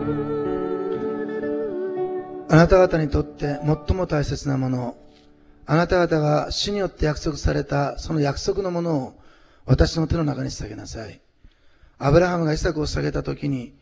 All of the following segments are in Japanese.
あなた方にとって最も大切なもの、あなた方が主によって約束されたその約束のものを私の手の中に捧げなさい。アブラハムがイサクを捧げたときに、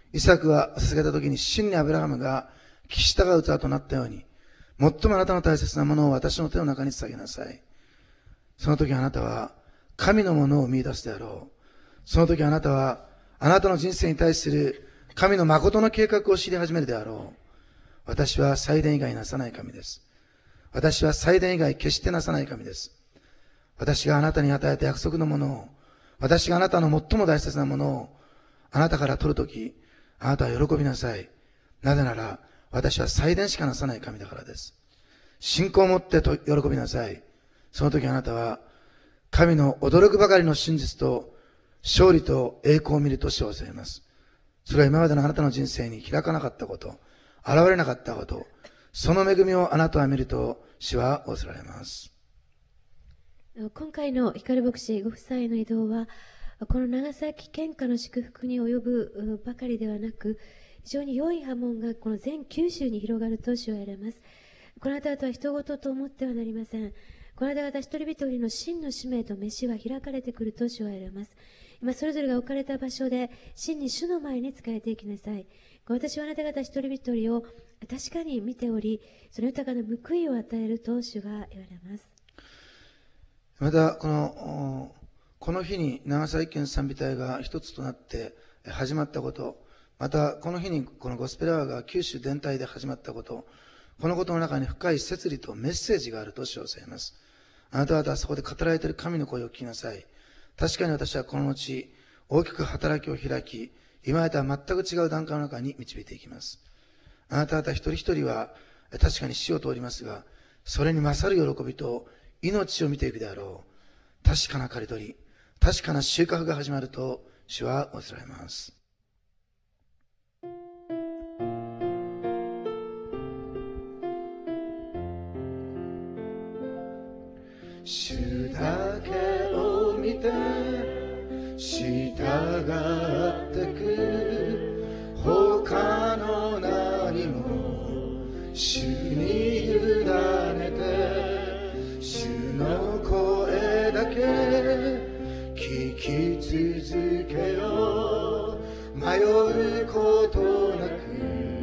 真にアブラハムが聞き従う器となったように、最もあなたの大切なものを私の手の中に捧げなさい。その時あなたは神のものを見出すであろう。その時あなたはあなたの人生に対する神の誠の計画を知り始めるであろう。私は祭殿以外なさない神です。私は祭殿以外決してなさない神です。私があなたに与えた約束のものを、私があなたの最も大切なものをあなたから取るとき、あなたは喜びなさい。なぜなら私は祭殿しかなさない神だからです。信仰を持ってと喜びなさい。その時あなたは神の驚くばかりの真実と勝利と栄光を見ると称されます。それは今までのあなたの人生に開かなかったこと、現れなかったこと、その恵みをあなたは見ると主は仰せられます。 今回の光牧師ご夫妻の移動は、この長崎県下の祝福に及ぶばかりではなく、非常に良い波紋がこの全九州に広がると主は得られます。この方々は人事と思ってはなりません。この方々一人一人の真の使命と召しは開かれてくると主は得られます。今それぞれが置かれた場所で真に主の前に仕えていきなさい。私はあなた方一人一人を確かに見ており、その豊かな報いを与えると主が言われます。 またこの日に長崎県賛美隊が一つとなって始まったこと、またこの日にこのゴスペルアワーが九州全体で始まったこと、このことの中に深い摂理とメッセージがあると称されます。あなた方はそこで語られている神の声を聞きなさい。確かに私はこの後大きく働きを開き、今までとは全く違う段階の中に導いていきます。あなた方一人一人は確かに死を通りますが、それに勝る喜びと命を見ていくであろう。確かな刈り取り、確かな収穫が始まると主は仰せられます。主だけを見て従ってく、他の何も主に委ねて、主の声だけ聞き続けよう。迷うことなく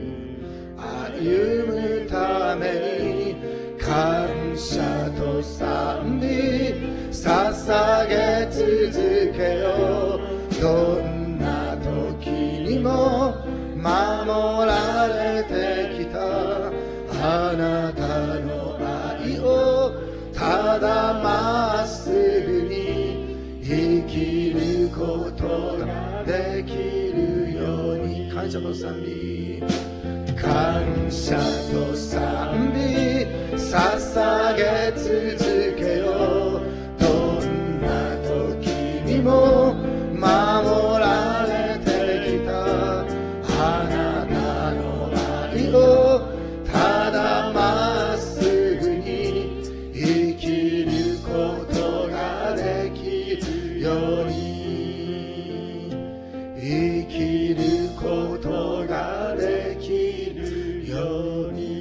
歩むために感謝と賛美捧げ続けよう。どんな時にも守られてきたあなたの愛をただまっすぐに生きることができるように。感謝と賛美、感謝と賛美捧げ続けよう。どんな時にも守られてきたあなたの愛をただまっすぐに生きることができるように、生きることができるように。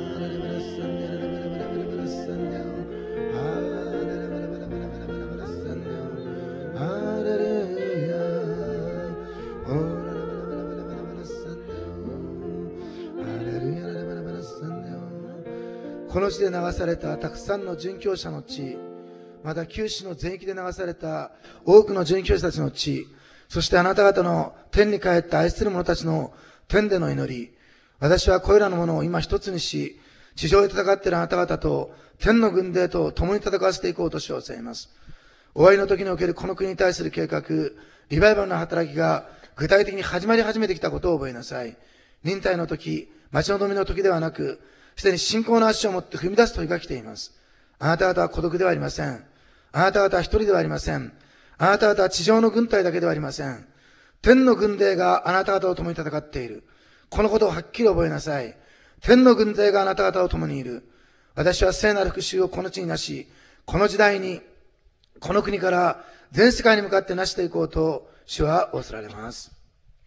この地で流されたたくさんの殉教者の血、また九州の全域で流された多くの殉教者たちの血、そしてあなた方の天に帰って愛する者たちの天での祈り、私はこれらのものを今一つにし、地上で戦っているあなた方と天の軍勢と共に戦わせていこうとしようといます。終わりの時におけるこの国に対する計画、リバイバルの働きが具体的に始まり始めてきたことを覚えなさい。忍耐の時、待ち望みの時ではなく、すでに信仰の足を持って踏み出す時が来ています。あなた方は孤独ではありません。あなた方は一人ではありません。あなた方は地上の軍隊だけではありません。天の軍勢があなた方と共に戦っている。このことをはっきり覚えなさい。天の軍勢があなた方と共にいる。私は聖なる復讐をこの地になし、この時代に、この国から全世界に向かってなしていこうと主は仰せられます。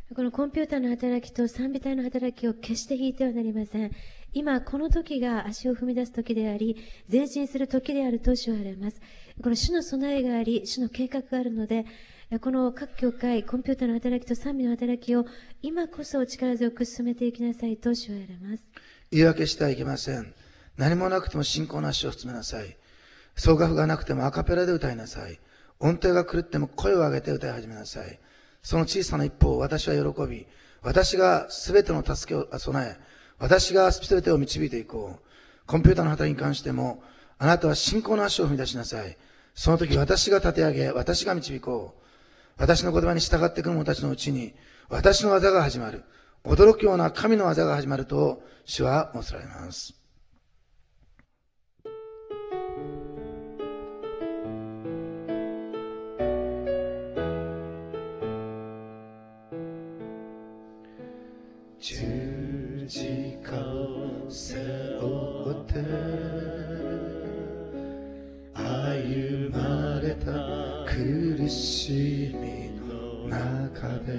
このコンピューターの働きと賛美隊の働きを決して引いてはなりません。今、この時が足を踏み出す時であり、前進する時であると主は言われます。この主の備えがあり、主の計画があるので、この各教会、コンピューターの働きと賛美の働きを今こそ力強く進めていきなさいと主は言われます。 言い訳してはいけません。何もなくても信仰の足を進めなさい。奏楽がなくてもアカペラで歌いなさい。音程が狂っても声を上げて歌い始めなさい。その小さな一歩を私は喜び、私が全ての助けを備え、私が全てを導いていこう。コンピューターの働きに関しても、あなたは信仰の足を踏み出しなさい。その時私が立て上げ、私が導こう。私の言葉に従ってくる者たちのうちに、私の技が始まる。驚くような神の技が始まると、主は仰せられます。十字架を背負って歩まれた苦しみの中で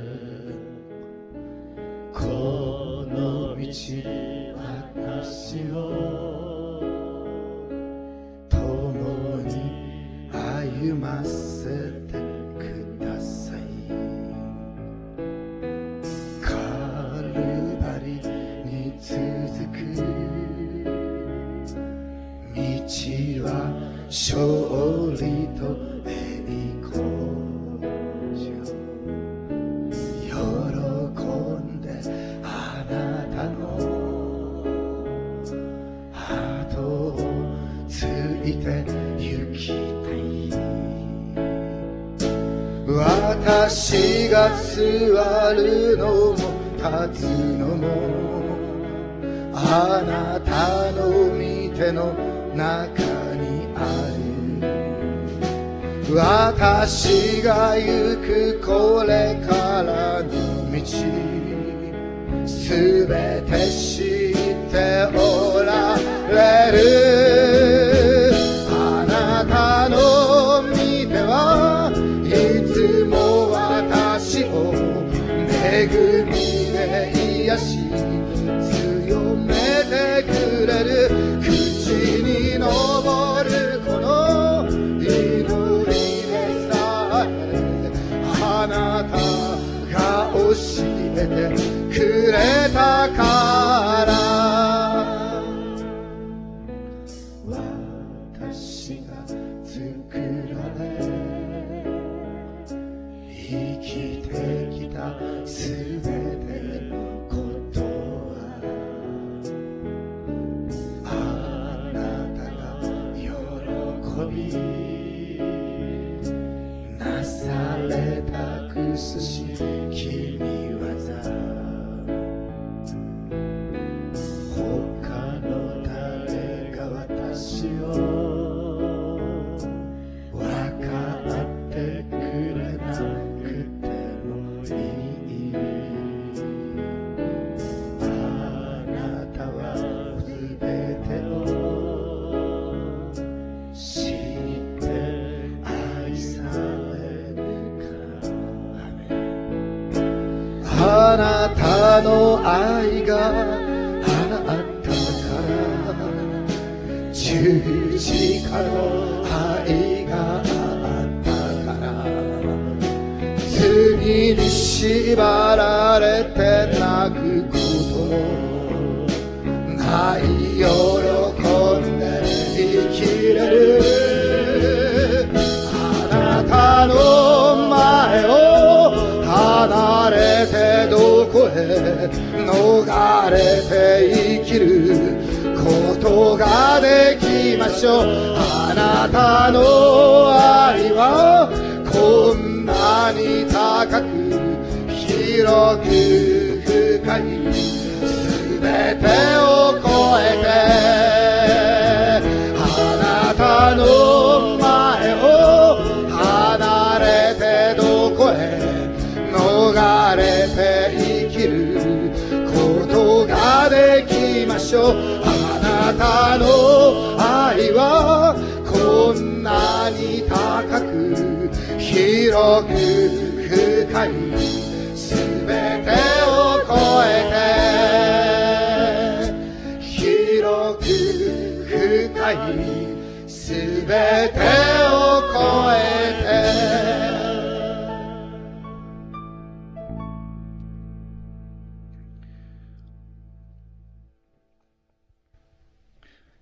この道私を共に歩ませてください。カルバリに続く道は勝利と栄光、喜んであなたの後をついて行きたい。私が座るのも立つのもあなたの御手の中にある。私が行くこれからの道すべて知っておられる。あなたの御手はいつも私を恵みで癒し強めてくれる。口に昇るこの祈りでさえあなたが教えてくれたから、私が作られ生きてきたすべてのことはあなたが喜びなされたくすし君技、他の誰が私を分かってくれなくてもいい。あなたはすべてを知って愛されるから。あなたの愛があったから十字架の愛があったから罪に縛られて泣くこともない喜んで生きれる。あなたの前を離れてどこへ逃れて生きることができましょう。あなたの愛はこんなに高く広く深いすべてを超えてあなたの前を離れてどこへ逃れて生きることができましょう。あなたの愛はこんなに高く広く深い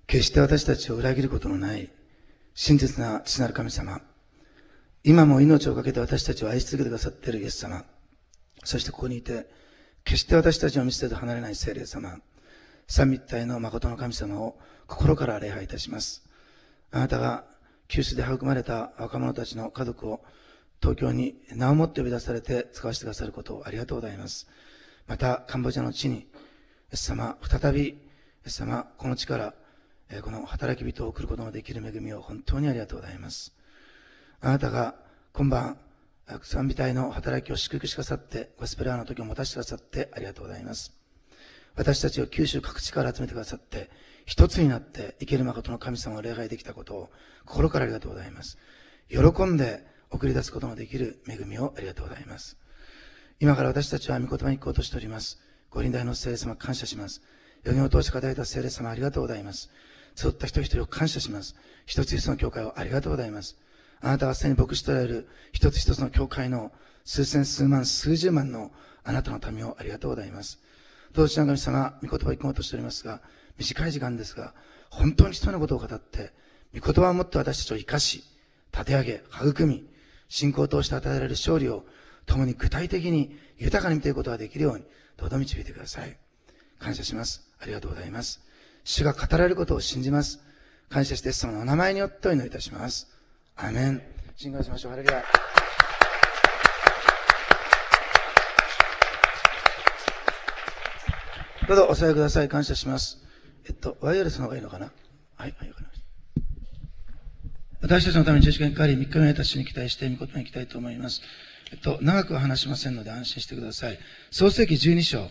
決して私たちを裏切ることのない真実な父なる神様、今も命を懸けて私たちを愛し続けてくださっているイエス様、そしてここにいて決して私たちを見捨てて離れない聖霊様、三位一体の誠の神様を心から礼拝いたします。あなたが九州で育まれた若者たちの家族を東京に名をもって呼び出されて使わせてくださることをありがとうございます。またカンボジアの地にイエス様、再びイエス様、この地からこの働き人を送ることのできる恵みを本当にありがとうございます。あなたが今晩賛美隊の働きを祝福してくださって、ゴスペルアワーの時を持たせてくださってありがとうございます。私たちを九州各地から集めてくださって、一つになって生ける誠の神様を礼拝できたことを心からありがとうございます。喜んで送り出すことのできる恵みをありがとうございます。今から私たちは御言葉に行こうとしております。ご臨在の聖霊様感謝します。予言を通して語られた聖霊様ありがとうございます。集った一人一人を感謝します。一つ一つの教会をありがとうございます。あなたがすでに牧師とられる一つ一つの教会の数千数万数十万のあなたの民をありがとうございます。どうぞ神様、御言葉を行こうとしておりますが、短い時間ですが、本当に人のことを語って、御言葉をもって私たちを生かし、立て上げ、育み、信仰を通して与えられる勝利を共に具体的に豊かに見ていくことができるように、どうぞ導いてください。感謝します。ありがとうございます。主が語られることを信じます。感謝してイエス様のお名前によってお祈りいたします。アーメン。信号しましょう。ハレルヤ。どうぞお座りください。感謝します。ワイヤレスの方がいいのかな。はい、わかりました。私たちのために十字架にかかり、3日目の主に期待して、御言葉に行きたいと思います。長くは話しませんので安心してください。創世記12章。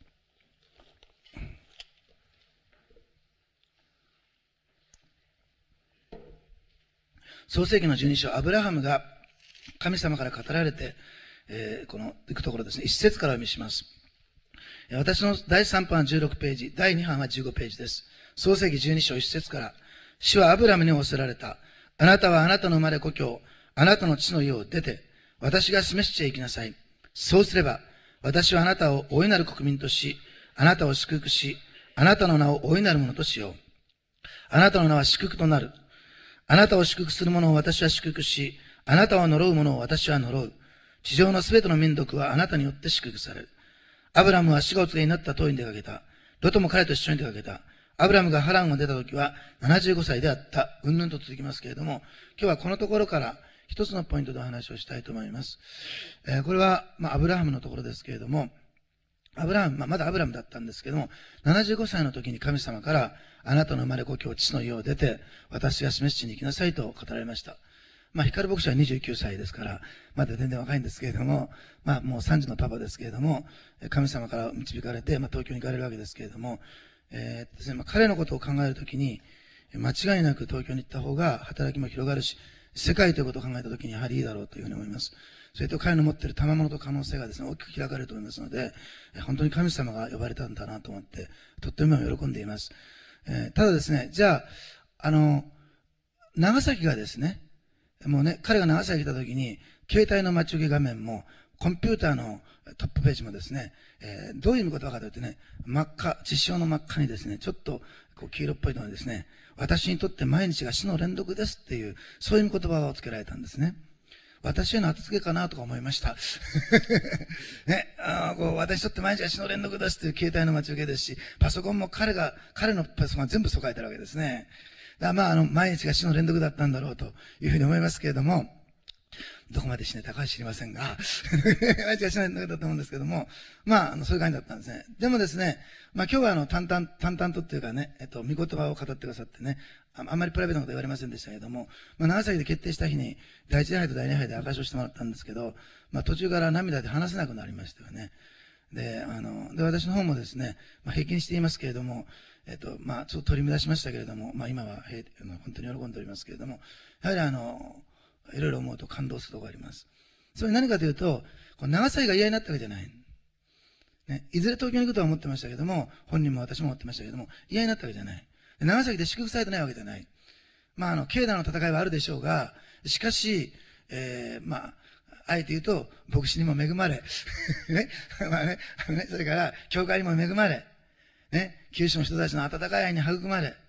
創世記の12章、アブラハムが神様から語られて、この行くところですね、1節からお読みします。私の第3版は16ページ、第2版は15ページです。創世記12章1節から、主はアブラムに仰せられた。あなたはあなたの生まれ故郷、あなたの地の家を出て、私が示し地へ行きなさい。そうすれば、私はあなたを大いなる国民とし、あなたを祝福し、あなたの名を大いなるものとしよう。あなたの名は祝福となる。あなたを祝福する者を私は祝福し、あなたを呪う者を私は呪う。地上のすべての民族はあなたによって祝福される。アブラムは死がお告げになった通りに出かけた。ロトも彼と一緒に出かけた。アブラムがハランを出た時は75歳であった。うんぬんと続きますけれども、今日はこのところから一つのポイントでお話をしたいと思います。これは、アブラハムのところですけれども、アブラハム、まだアブラムだったんですけれども、75歳の時に神様から、あなたの生まれ故郷、地の家を出て、私が示し地に行きなさいと語られました。光牧師は29歳ですから、まだ全然若いんですけれども、もう3児のパパですけれども、神様から導かれて、東京に行かれるわけですけれども、ですね、彼のことを考えるときに、間違いなく東京に行った方が働きも広がるし、世界ということを考えたときにやはりいいだろうというふうに思います。それと彼の持っている賜物と可能性がですね、大きく開かれると思いますので、本当に神様が呼ばれたんだなと思って、とっても喜んでいます。ただですね、じゃあ、長崎がですね、もうね、彼が長崎に来た時に、携帯の待ち受け画面も、コンピューターのトップページもですね、どういう意味ことかというとね、真っ赤、地上の真っ赤にですね、ちょっとこう黄色っぽいのにですね、私にとって毎日が死の連続ですっていう、そういう言葉をつけられたんですね。私への後付けかなとか思いました。ね、私にとって毎日が死の連続ですっていう携帯の待ち受けですし、パソコンも彼のパソコンが全部そう書いてあるわけですね。だから毎日が死の連続だったんだろうというふうに思いますけれども、どこまで死ねたかは知りませんが、毎日が死の連続だと思うんですけども、そういう感じだったんですね。でもですね、今日は淡々とっていうかね、御言葉を語ってくださってね、あんまりプライベートなこと言われませんでしたけれども、長崎で決定した日に、第一礼拝と第二礼拝で証しをしてもらったんですけど、途中から涙で話せなくなりましたよね。で、私の方もですね、平気にしていますけれども、ちょっと取り乱しましたけれども、今は本当に喜んでおりますけれども、やはりいろいろ思うと感動するところがあります。それ何かというと、長崎が嫌になったわけじゃない。ね、いずれ東京に行くとは思ってましたけども、本人も私も思ってましたけども、嫌になったわけじゃない。長崎で祝福されてないわけじゃない。境内の戦いはあるでしょうが、しかし、あえて言うと、牧師にも恵まれ、ね、それから、教会にも恵まれ、ね、九州の人たちの温かい愛に育まれ、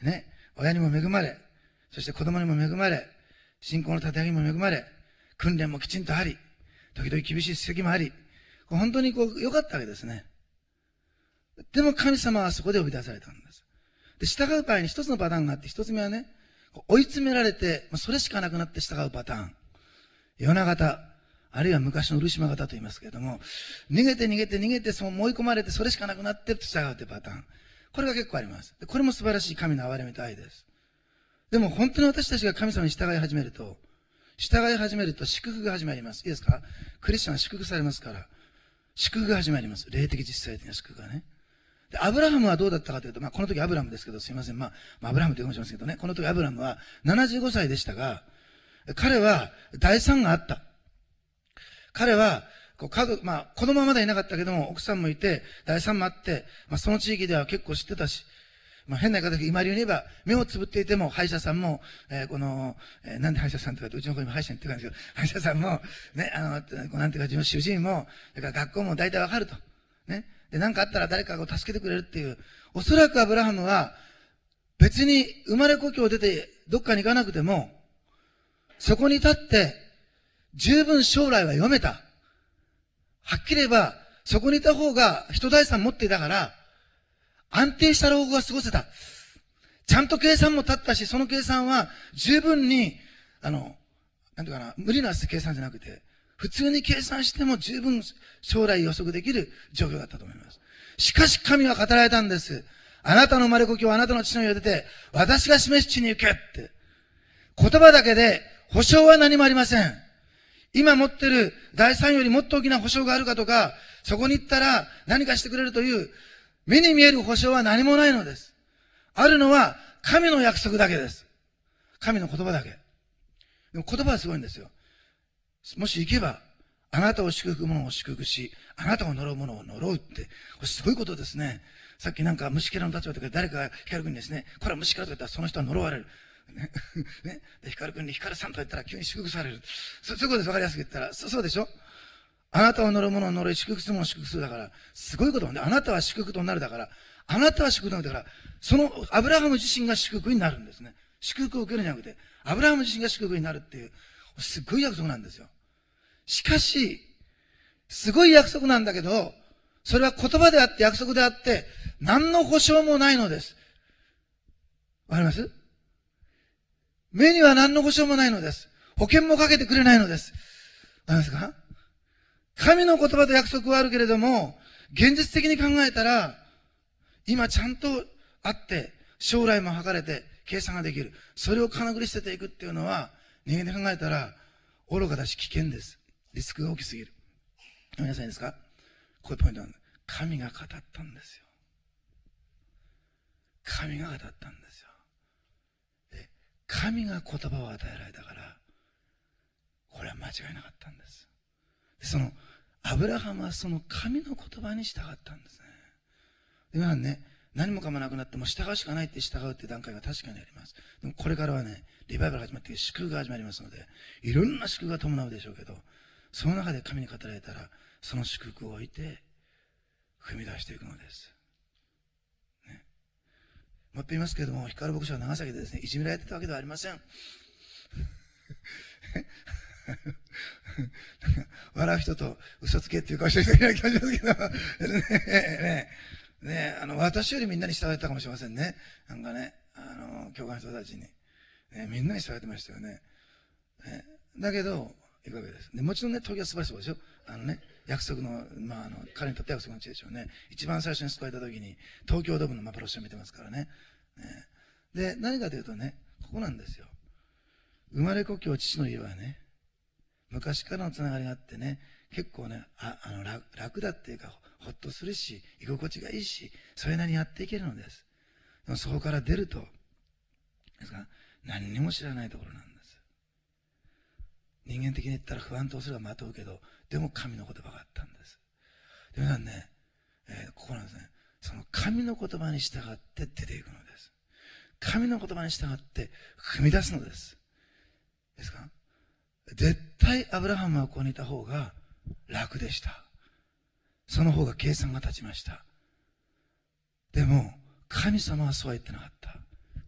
ね、親にも恵まれ、そして子供にも恵まれ、信仰の立て上げにも恵まれ、訓練もきちんとあり、時々厳しい責もあり、本当に良かったわけですね。でも神様はそこで呼び出されたんです。で、従う場合に一つのパターンがあって、一つ目はね、追い詰められて、それしかなくなって従うパターン。ヨナ型、あるいは昔の漆島型と言いますけれども、逃げて、その追い込まれて、それしかなくなって従うというパターン。これが結構あります。これも素晴らしい神の憐れみと愛です。でも本当に私たちが神様に従い始めると祝福が始まります。いいですか？クリスチャンは祝福されますから、祝福が始まります。霊的実際的な祝福がね。で、アブラハムはどうだったかというと、この時アブラムですけど、すいません。アブラハムと言うかもしれませんけどね、この時アブラムは75歳でしたが、彼は財産があった。彼は、子供はまだいなかったけども、奥さんもいて、財産もあって、その地域では結構知ってたし、変な言い方で今流に言えば、目をつぶっていても、歯医者さんも、なんで歯医者さんとかって、うちの子今歯医者に言ってるんですけど、歯医者さんも、ね、なんていうか、主治医も、それから学校も大体わかると。ね。で、なんかあったら誰かが助けてくれるっていう。おそらくアブラハムは、別に生まれ故郷を出て、どっかに行かなくても、そこに立って、十分将来は読めた。はっきり言えば、そこにいた方が人財産持っていたから、安定した老後が過ごせた。ちゃんと計算も立ったし、その計算は十分に、なんていうかな、無理な計算じゃなくて、普通に計算しても十分将来予測できる状況だったと思います。しかし神は語られたんです。あなたの生まれ故郷はあなたの父の家を出て、私が示す地に行けって。言葉だけで保証は何もありません。今持ってる財産よりもっと大きな保証があるかとか、そこに行ったら何かしてくれるという、目に見える保証は何もないのです。あるのは神の約束だけです。神の言葉だけ。でも言葉はすごいんですよ。もし行けば、あなたを祝福者を祝福し、あなたを呪う者を呪うって、これすごいことですね。さっきなんか虫けらの立場とか誰かが光君にですね、これは虫けらと言ったらその人は呪われる。ね。で、光君に光さんと言ったら急に祝福される。そういうことです。わかりやすく言ったら。そうでしょ？あなたを呪う者を呪い、祝福する者を祝福するだから、すごいことなんで、あなたは祝福となるだから、あなたは祝福となるだから、そのアブラハム自身が祝福になるんですね。祝福を受けるんじゃなくて、アブラハム自身が祝福になるっていう、すっごい約束なんですよ。しかし、すごい約束なんだけど、それは言葉であって約束であって、何の保証もないのです。わかります？目には何の保証もないのです。保険もかけてくれないのです。わかりますか？神の言葉と約束はあるけれども、現実的に考えたら、今ちゃんとあって、将来も測れて、計算ができる。それを金繰り捨てていくっていうのは、人間で考えたら、愚かだし危険です。リスクが大きすぎる。皆さんいいですか？こういうポイントなんです。神が語ったんですよ。神が語ったんですよ。で、神が言葉を与えられたから、これは間違いなかったんです。で、アブラハムはその神の言葉に従ったんですね。で、皆さんね、何もかもなくなっても従うしかないって従うっていう段階が確かにあります。でもこれからはね、リバイバル始まって祝福が始まりますので、いろんな祝福が伴うでしょうけど、その中で神に語られたら、その祝福を置いて、踏み出していくのです。ね。もっと言いますけれども、光牧師は長崎でですね、いじめられてたわけではありません。笑う人と嘘つけっていう顔してる人いない気がしますけど、私よりみんなに慕われたかもしれませんね。なんかね、教会の人たちに。みんなに慕われてましたよね。だけど、いくわけです。でもちろんね、東京は素晴らしいことでしょ。約束の、彼にとっては約束の地でしょうね。一番最初に救われた時に、東京ドームの幻を見てますからね。で、何かというとね、ここなんですよ。生まれ故郷、父の家はね、昔からのつながりがあってね、結構ね、楽だっていうか、ほっとするし、居心地がいいし、それなりにやっていけるのです。でもそこから出ると、ですか、何にも知らないところなんです。人間的に言ったら不安と恐れがまとうけど、でも神の言葉があったんです。で、皆さんね、ここなんですね。その神の言葉に従って出ていくのです。神の言葉に従って踏み出すのです。ですか？絶対アブラハムはここにいた方が楽でした。その方が計算が立ちました。でも、神様はそうは言ってなかった。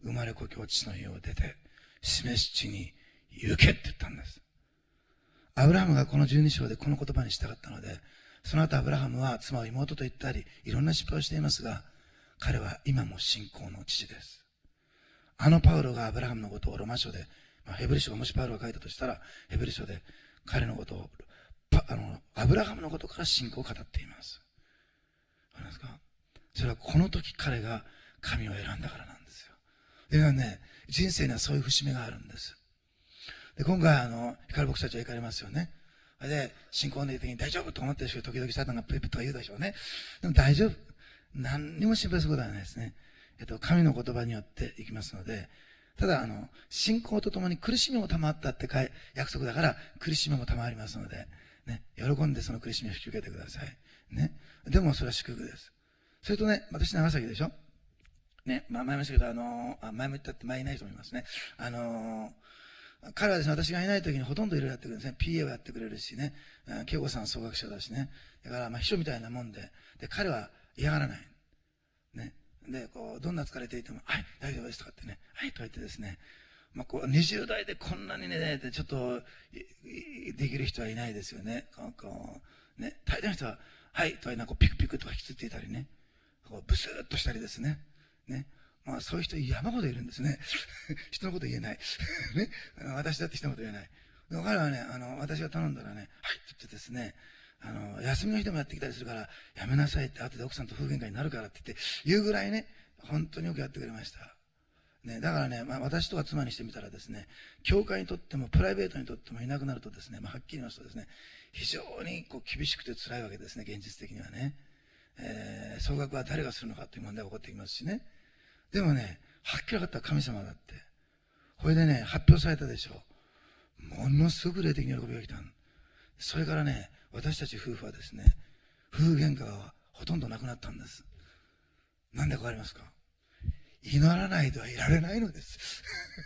生まれ故郷父の家を出て、示す地に行けって言ったんです。アブラハムがこの12章でこの言葉にしたかったので、その後アブラハムは妻を妹と言ったり、いろんな失敗をしていますが、彼は今も信仰の父です。あのパウロがアブラハムのことをロマ書で、ヘブル書がもしパウロが書いたとしたら、ヘブル書で彼のことを、アブラハムのことから信仰を語っています。わかりますか？それはこの時彼が神を選んだからなんですよ。でね、人生にはそういう節目があるんです。で、今回光牧師たちは行かれますよね。で、信仰の的に大丈夫と思ってる人、時々サタンがプリプリとか言うでしょうね。でも大丈夫。何にも心配することはないですね。神の言葉によっていきますので、ただ、信仰とともに苦しみも賜ったって約束だから、苦しみも賜りますので、ね、喜んでその苦しみを引き受けてください。ね。でもそれは祝福です。それとね、私長崎でしょ。ね、前も言いましたけど、前も言ったって前いないと思いますね。彼はですね、私がいない時にほとんどいろいろやってくれるんですね。PA をやってくれるしね。恵子さんは総学者だしね。だから、秘書みたいなもんで、彼は嫌がらない。ね。で、どんな疲れていても、はい、大丈夫ですとかってね、はい、とか言ってですね、20代でこんなにね、ちょっと、できる人はいないですよね。ね、大抵の人は、はい、とかピクピクとか引きつっていたりね、ブスーっとしたりですね。ね。そういう人山ほどいるんですね。人のこと言えない。ね。私だって人のこと言えない。でも彼はね、私が頼んだらね、はいって言ってですね、休みの日でもやってきたりするから、やめなさいって、後で奥さんと夫婦喧嘩になるからって言うぐらいね、本当によくやってくれました。ね、だからね、私とか妻にしてみたらですね、教会にとってもプライベートにとってもいなくなるとですね、はっきり言いますとですね、非常に厳しくて辛いわけですね、現実的にはね。総額は誰がするのかという問題が起こってきますしね。でもね、はっきり分かったら神様だって。これでね、発表されたでしょ。ものすごく霊的に喜びが来た。それからね、私たち夫婦はですね、夫婦喧嘩がほとんどなくなったんです。なんでかわかりますか？祈らないではいられないのです。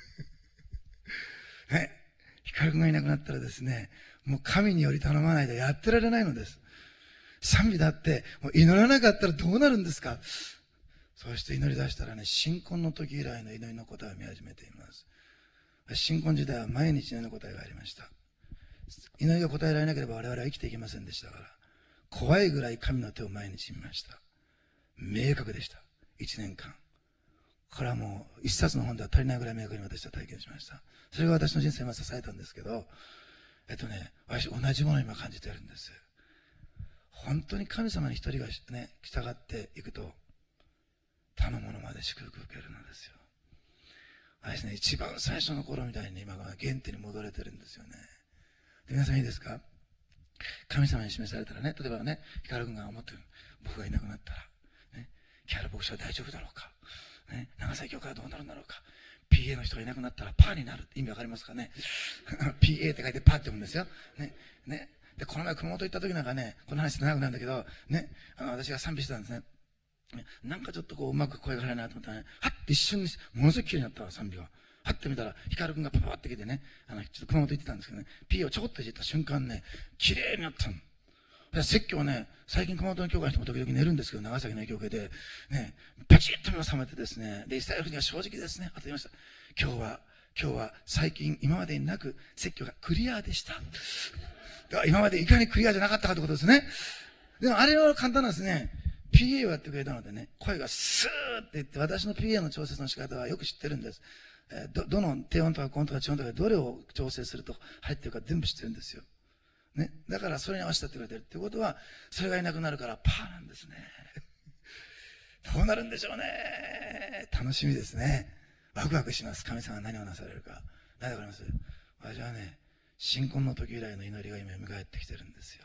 ね、光君がいなくなったらですね、もう神により頼まないでやってられないのです。賛美だって、もう祈らなかったらどうなるんですか？そして祈り出したらね、新婚の時以来の祈りの答えを見始めています。新婚時代は毎日祈りの答えがありました。祈りが答えられなければ我々は生きていけませんでしたから、怖いぐらい神の手を毎日見ました。明確でした。1年間。これはもう一冊の本では足りないぐらい明確に私は体験しました。それが私の人生を支えたんですけど、私同じものを今感じてるんです。本当に神様に一人がね、従っていくと、他のものまで祝福を受けるのですよ。私ね、一番最初の頃みたいに今が原点に戻れてるんですよね。で、皆さんいいですか？神様に示されたらね、例えばね、光君が思ってる、僕がいなくなったら、ね、木原牧師は大丈夫だろうか、ね、長崎教会はどうなるんだろうか、PA の人がいなくなったらパーになるって意味わかりますかね？PA って書いてパーって読むんですよ。ね。で、この前熊本行った時なんかね、この話長くなるんだけど、ね、私が賛美してたんですね。なんかちょっとうまく声が入らないなと思ったらね、はって一瞬にものすごい綺麗になったわ、賛美が。はって見たら、光君がパパって来てね、ちょっと熊本行ってたんですけどね、P をちょこっといじった瞬間ね、綺麗になったの。説教ね、最近熊本の教会の人も時々寝るんですけど、長崎の教会で、ね、パチッと目を覚めてですね、で、イスラエル人は正直ですね、あと言いました。今日は最近今までになく説教がクリアでした。今までいかにクリアじゃなかったかってことですね。でもあれは簡単なんですね。PA をやってくれたのでね、声がスーって言って、私の PA の調節の仕方はよく知ってるんです。どの低音とか高音とか地音とかどれを調整すると入ってるか全部知ってるんですよ。ね。だからそれに合わせてやってくれてるってことは、それがいなくなるからパーなんですね。どうなるんでしょうね。楽しみですね。ワクワクします。神様が何をなされるか。何でわかります？私はね、新婚の時以来の祈りが今蘇ってきてるんですよ。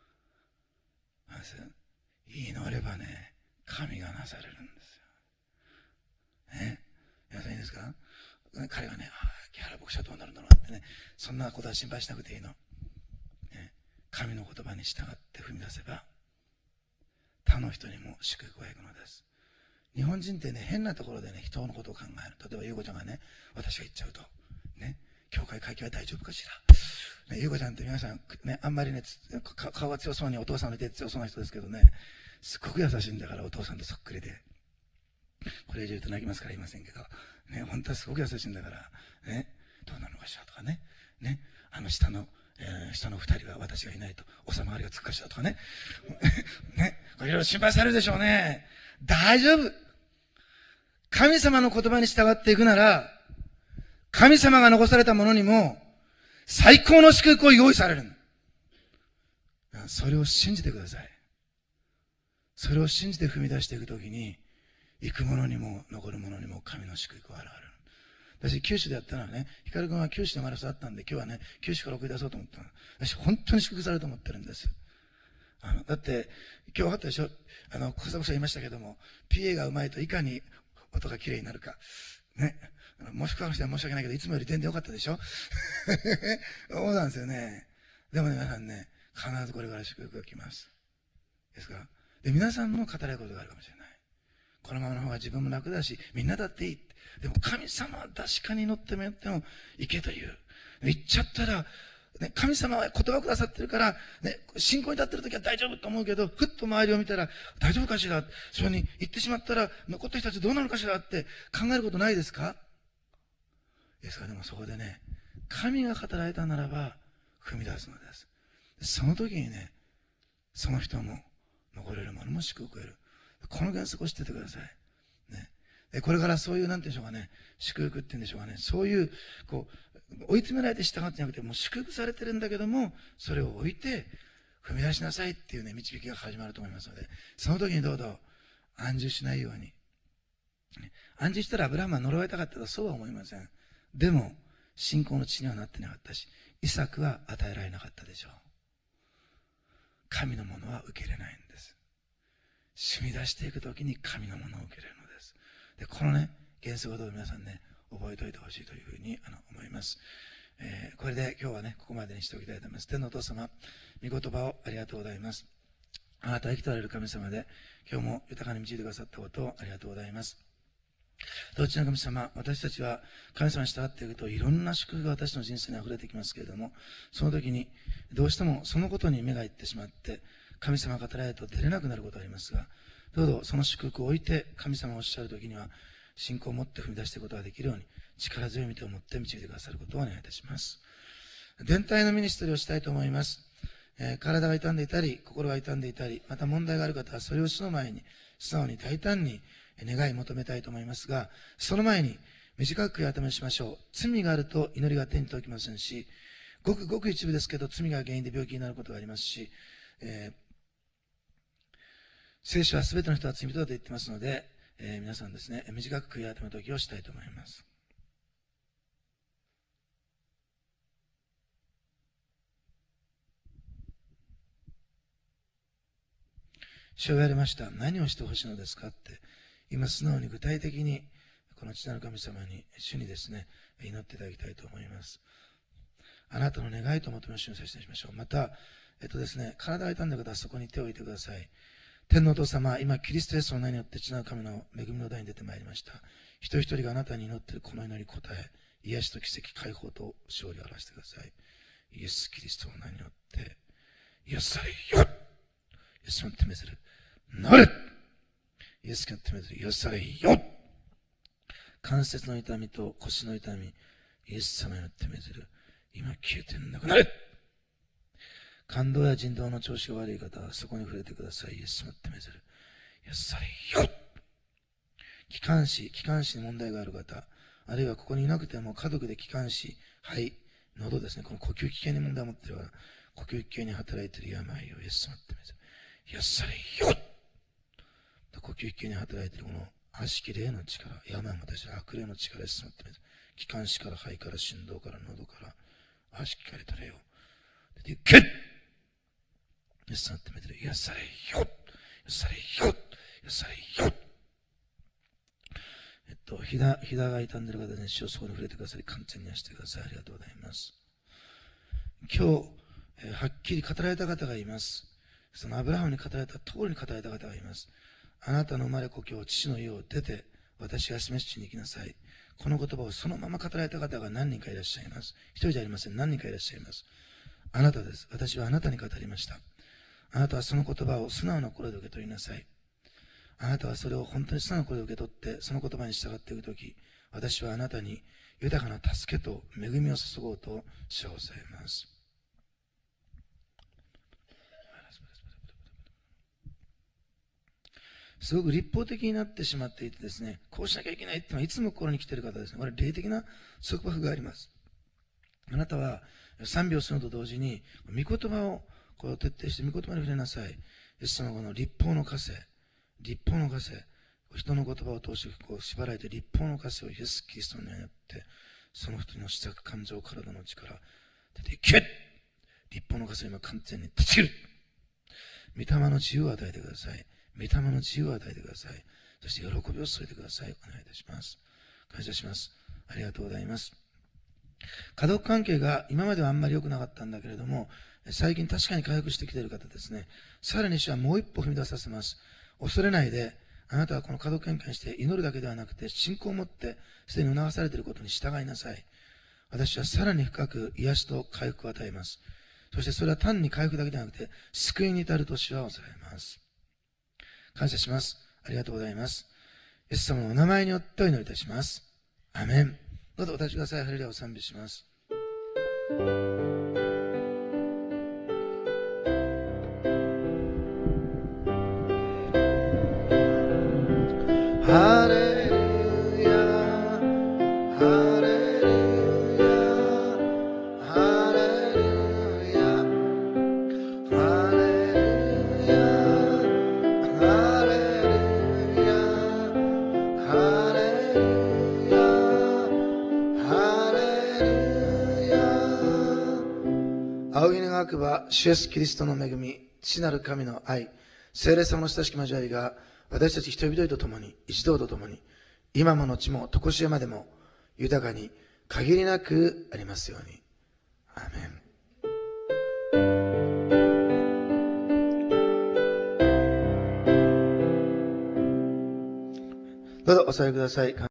祈ればね、神がなされるんですよ。ね。皆さんいいですか？彼がね、木原牧師はどうなるんだろうってね、そんなことは心配しなくていいの。ね、神の言葉に従って踏み出せば、他の人にも祝福がいくのです。日本人ってね、変なところでね、人のことを考える。例えば、ゆうこちゃんがね、私が言っちゃうと、ね、教会会計は大丈夫かしら。ね、ゆうこちゃんって皆さん、ね、あんまりね、顔が強そうにお父さんの手強そうな人ですけどね、すごく優しいんだから、お父さんとそっくりで。 これ以上言うと泣きますから言いませんけど、ね、本当はすごく優しいんだから、ね、どうなのかしらとかね、下の二人は私がいないと収まりがつくかしらとかね、ね、いろいろ心配されるでしょうね。大丈夫。神様の言葉に従っていくなら、神様が残されたものにも、最高の祝福を用意される。それを信じてください。それを信じて踏み出していくときに、行くものにも残るものにも神の祝福が現れる。私、九州でやったのはね、光君は九州で生まれ育ったんで、今日はね、九州から送り出そうと思ったの。私、本当に祝福されると思ってるんです。だって、今日分かったでしょ？小坂さん言いましたけども、PA がうまいといかに音が綺麗になるか。ね。もしくはの人は申し訳ないけど、いつもより全然良かったでしょ？そうなんですよね。でもね、皆さんね、必ずこれから祝福が来ます。ですから、で、皆さんも語られることがあるかもしれない。このままの方が自分も楽だし、みんなだっていい。でも神様は確かに乗ってもやっても行けという。言っちゃったら、ね、神様は言葉くださってるから、ね、信仰に立ってる時は大丈夫と思うけど、ふっと周りを見たら、大丈夫かしら？それに行ってしまったら、残った人たちどうなるかしらって考えることないですか？ですからでもそこでね、神が語られたならば、踏み出すのです。その時にね、その人も残れるものも祝福を得る。この原則を知っててください。ね。で、これからそういう、なんて言うんでしょうかね、祝福って言うんでしょうかね、そういう、追い詰められて従ってじゃなくて、もう祝福されてるんだけども、それを置いて、踏み出しなさいっていうね、導きが始まると思いますので、その時にどうぞ、安住しないように。安住したらアブラハムは呪われたかったとそうは思いません。でも、信仰の地にはなってなかったし、イサクは与えられなかったでしょう。神のものは受け入れないんです。染み出していくときに神のものを受け入れるのです。で、このね、原則をどうぞ皆さんね、覚えておいてほしいというふうに思います。これで今日はね、ここまでにしておきたいと思います。天のお父様、御言葉をありがとうございます。あなたは生きておられる神様で、今日も豊かに導いてくださったことをありがとうございます。どちらの神様、私たちは神様に従っていくといろんな祝福が私の人生に溢れてきますけれども、その時にどうしてもそのことに目がいってしまって、神様が語られると出れなくなることがありますが、どうぞその祝福を置いて神様がおっしゃる時には信仰を持って踏み出していくことができるように力強い御手を持って導いてくださることをお願いいたします。全体のミニストリーをしたいと思います。体が痛んでいたり、心が痛んでいたり、また問題がある方はそれを主の前に素直に大胆に願い求めたいと思いますが、その前に短く悔い改めしましょう。罪があると祈りが手に届きませんし、ごくごく一部ですけど罪が原因で病気になることがありますし、聖書は全ての人は罪人だと言ってますので、皆さんですね、短く悔い改め時をしたいと思います。主を言われました。何をしてほしいのですかって、今素直に具体的にこの父なる神様に、主にですね、祈っていただきたいと思います。あなたの願いと求めを主にさせてしましょう。また、ですね、体が痛んだ方はそこに手を置いてください。天のお父様、今、キリストイエスの名によって父なる神の恵みの台に出てまいりました。一人一人があなたに祈っているこの祈り答え、癒しと奇跡、解放と勝利を表してください。イエス・キリストの名によって、癒されよ！イエスの手めずる。なれ！イエスの手めずる。癒されよ！関節の痛みと腰の痛み、イエス様によってめずる。今消えてなくなれ！感動や人道の調子が悪い方はそこに触れてください。イエス様によってめずる。癒されよ！気管支に問題がある方、あるいはここにいなくても家族で気管支、肺、喉ですね、この呼吸器系に問題を持っているから、呼吸器系に働いている病をイエス様によってめずる。癒されよ！呼吸器系に働いているこの悪しき霊の力、病をもたした悪霊の力です。気管支から肺から心臓から喉から悪しき霊と霊を出ていけ！イエス様ってめてる。癒されよ！癒されよ！癒されよ！膝が痛んでいる方で、主をそこに触れてくださり、完全に癒してください。ありがとうございます。今日、はっきり語られた方がいます。そのアブラハムに語られた通りに語られた方がいます。あなたの生まれ故郷、父の家を出て、私が示し地に行きなさい。この言葉をそのまま語られた方が何人かいらっしゃいます。一人じゃありません。何人かいらっしゃいます。あなたです。私はあなたに語りました。あなたはその言葉を素直な心で受け取りなさい。 あなたはそれを本当に素直な声を受け取って、その言葉に従っていくとき、私はあなたに豊かな助けと恵みを注ごうと主を抑えます。すごく立法的になってしまっていてですね、こうしなきゃいけないっていうのはいつも心に来ている方ですね。これ霊的な束縛があります。あなたは賛美をするのと同時に、御言葉をこう徹底して御言葉に触れなさい。イエス様のこの立法の枷、人の言葉を通してこう縛られて立法の枷をイエス・キリストによって、その人の思索、感情、体の力、出ていけ！立法の枷を今完全に断ち切る！御霊の自由を与えてください。御霊の自由を与えてください。そして喜びを添えてください。お願いいたします。感謝します。ありがとうございます。家族関係が今まではあんまり良くなかったんだけれども、最近確かに回復してきている方ですね。さらに主はもう一歩踏み出させます。恐れないで、あなたはこの家族喧嘩にして祈るだけではなくて、信仰を持ってすでに促されていることに従いなさい。私はさらに深く癒しと回復を与えます。そしてそれは単に回復だけではなくて、救いに至ると主は抑えます。感謝します。ありがとうございます。イエス様のお名前によってお祈りいたします。アメン。どうぞお立ちください。ハレルヤを賛美します。ハレルヤ、ハレルヤ、ハレルヤ、ハレルヤ、ハレルヤ、ハレルヤ、ハレルヤ。仰ぎ願くば、主イエスキリストの恵み、父なる神の愛、聖霊様の親しき交わりが、私たち人々と共に、一同と共に、今も後も、常しえまでも、豊かに、限りなくありますように。アーメン。どうぞお座りください。